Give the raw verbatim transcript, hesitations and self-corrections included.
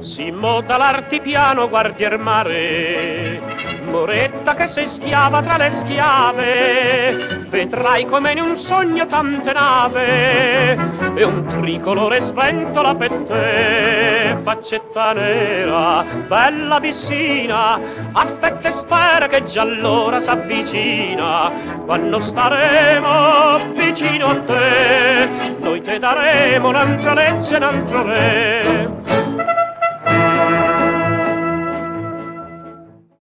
Si mota l'artipiano, guardi il mare, Moretta che sei schiava tra le schiave, vedrai come in un sogno tante nave, e un tricolore sventola per te, faccetta nera, bella vicina, aspetta e spera che già l'ora s'avvicina, quando staremo vicino a te, noi te daremo un'altra legge, un altro re.